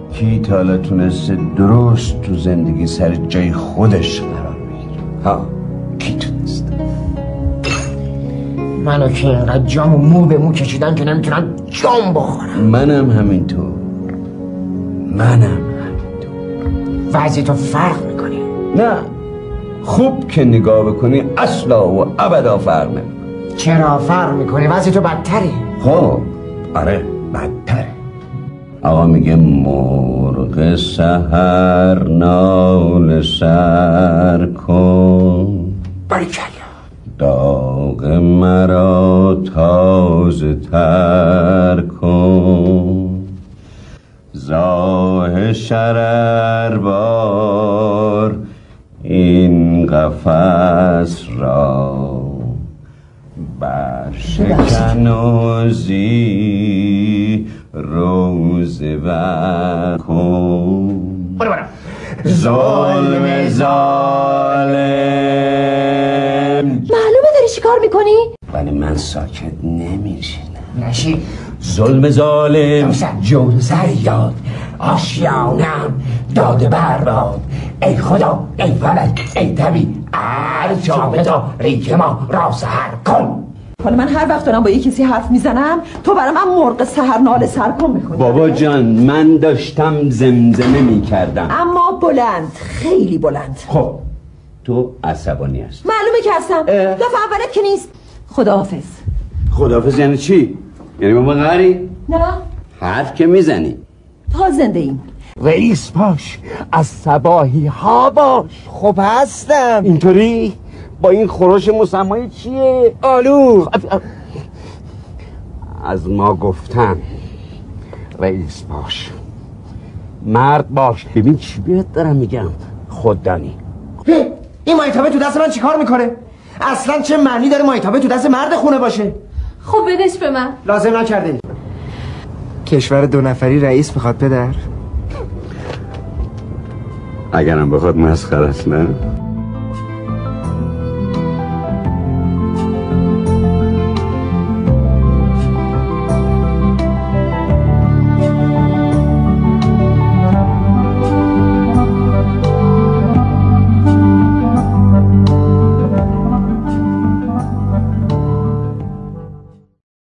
کی تا حالا تونسته درست تو زندگی سر جای خودش قرار بگیره؟ ها کی تونسته؟ منو که اینقدر جام و مو به مو کشیدن که نمیتونم جام بخورم. منم همینطور. وضعی تو فرق میکنی؟ نه خوب که نگاه بکنی اصلا و ابدا فرق نمیکنه. چرا فرق میکنی؟ وضعی تو بدتری. خب آره بدتره. آقا میگه مرغ سحر ناله سر کن، باریکلا. داغ مرا تازه تر کن، زاه شرر بار این قفس را برشکن و زی روز بر کن. ظلم ظالم. معلومه داری چی کار میکنی؟ ولی من ساکت نمیشینم. نشی. ظلم ظالم جون سر یاد آشیانم داده برباد. ای خدا ای فلک ای طبیع ارجابتا ریک ما را سحر کن. حالا من هر وقت دارم با یه کسی حرف میزنم تو برای من مرغ سحر ناله سر کن میکنی. بابا جان من داشتم زمزمه میکردم. اما بلند، خیلی بلند. خب تو عصبانی هست. معلومه که هستم. دفعه اولت که نیست. خداحافظ. خداحافظ یعنی چی؟ یعنی بابا غری؟ نه حرف که میزنی. تا زنده ایم. رئیس باش، از صباحی ها باش. خب هستم. اینطوری با این خورش مسمایی چیه؟ آلو. از ما گفتن رئیس باش، مرد باش. ببین چی بهت دارم میگم، خوددانی. این مایتابه تو دست من چیکار میکنه؟ اصلا چه معنی داره مایتابه تو دست مرد خونه باشه؟ خب بدش به من. لازم نکرده. کشور 2 نفری رئیس میخواد پدر. اگرم بخواد مسخره است نه.